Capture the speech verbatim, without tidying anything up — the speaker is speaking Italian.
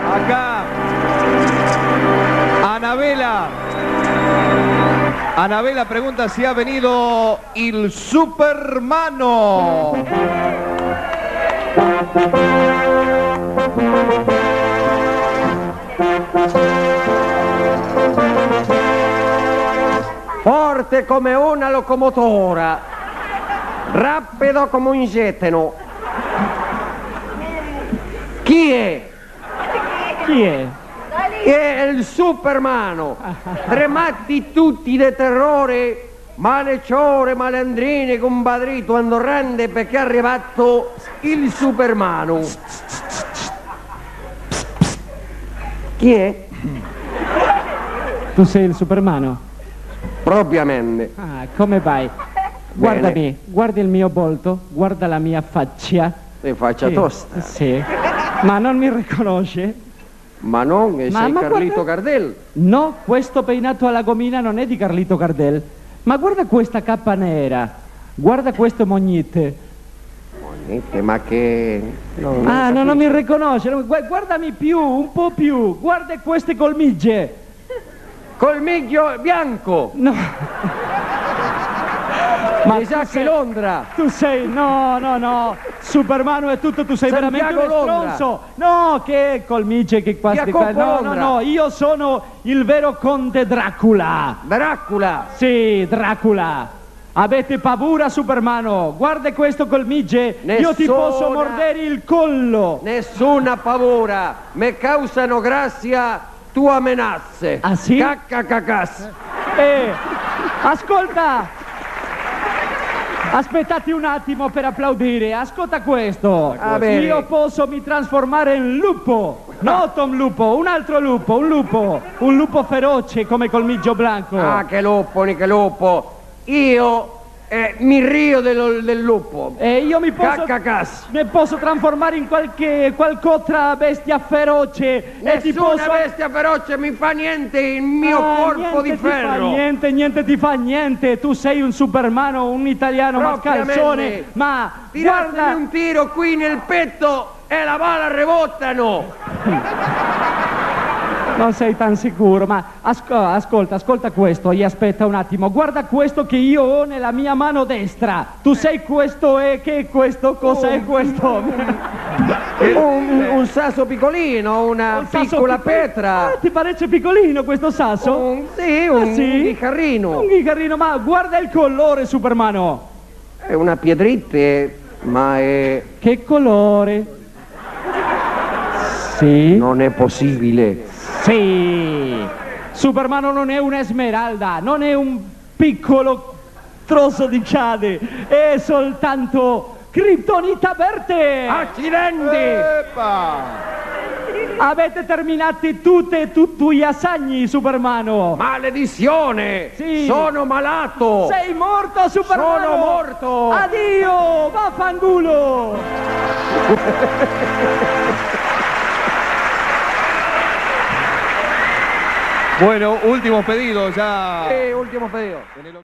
Acá. Anabela. Anabela pregunta si ha venido il Supermano. Forte come una locomotora, rapido come un jeteno. Chi è? Chi è? È il Supermano. Tremati tutti di terrore, maleciore, malandrine, compadrito, quando rende perché è arrivato il Supermano. Chi è? Tu sei il Supermano? Propriamente. Ah, come vai? Guarda me, guarda il mio volto, guarda la mia faccia. E faccia Sì, tosta. Sì. Ma non mi riconosce? Ma non, che Ma- sei ma Carlito guarda- Gardel. No, questo peinato alla gomina non è di Carlito Gardel. Ma guarda questa cappa nera, guarda questo mognite. Niente, ma che... non- Ah, no, non capisco. mi riconosce. non- gu- Guardami più, un po' più. Guarda queste colmigie. Colmiglio bianco. No. Ma Mi sa tu che sei- Londra. Tu sei, no, no, no, Supermano è tutto, tu sei Santiago veramente uno Londra. stronzo. No, che colmice, che quasti Jacopo qua. No, no, Londra. no, io sono il vero conte Dracula. Dracula. Sì, Dracula. Avete paura, Supermano? Guarda questo colmige, io ti Nessuna- posso mordere il collo. Nessuna paura. Me causano grazia tua menazze. Ah, sì? Cacca cacas. Eh, ascolta. Aspettate un attimo per applaudire, ascolta questo. Va bene. Io posso mi trasformare in lupo, no Tom Lupo, un altro lupo, un lupo, un lupo feroce come Colmigio Blanco. Ah, che lupo, ni che lupo. Io eh, mi rio del, del lupo. E io mi posso, Cacca cas. ne posso trasformare in qualche qualcosa bestia feroce e ti Nessuna posso... bestia feroce mi fa niente il mio Ah, corpo niente di ti fa ferro. niente, niente ti fa niente, tu sei un Supermano, un italiano Propriamente. mascalzone, ma Tiratemi guarda... un tiro qui nel petto e la bala rebottano. Non sei tan sicuro, ma asco- ascolta, ascolta questo, e aspetta un attimo, guarda questo che io ho nella mia mano destra. Tu sei questo e che è questo? Cosa è questo? un, un sasso piccolino, una Un sasso piccola piccolo- petra. Ah, ti parece piccolino questo sasso? Un, sì, un, Ah, sì? un ghicarrino. Un ghicarino, ma guarda il colore, Supermano. È una pietritte, ma è... Che colore? Sì. non è possibile. Sì. Supermano non è un'esmeralda, non è un piccolo trozo di ciade, è soltanto Kryptonita verde. Accidenti! Epa! Avete terminati tutte tutti gli assagni, Supermano. Maledizione! Sì. Sono malato! Sei morto, Supermano. Sono morto! Addio, vaffanculo. Bueno, último pedido ya. Eh, ultimo periodo.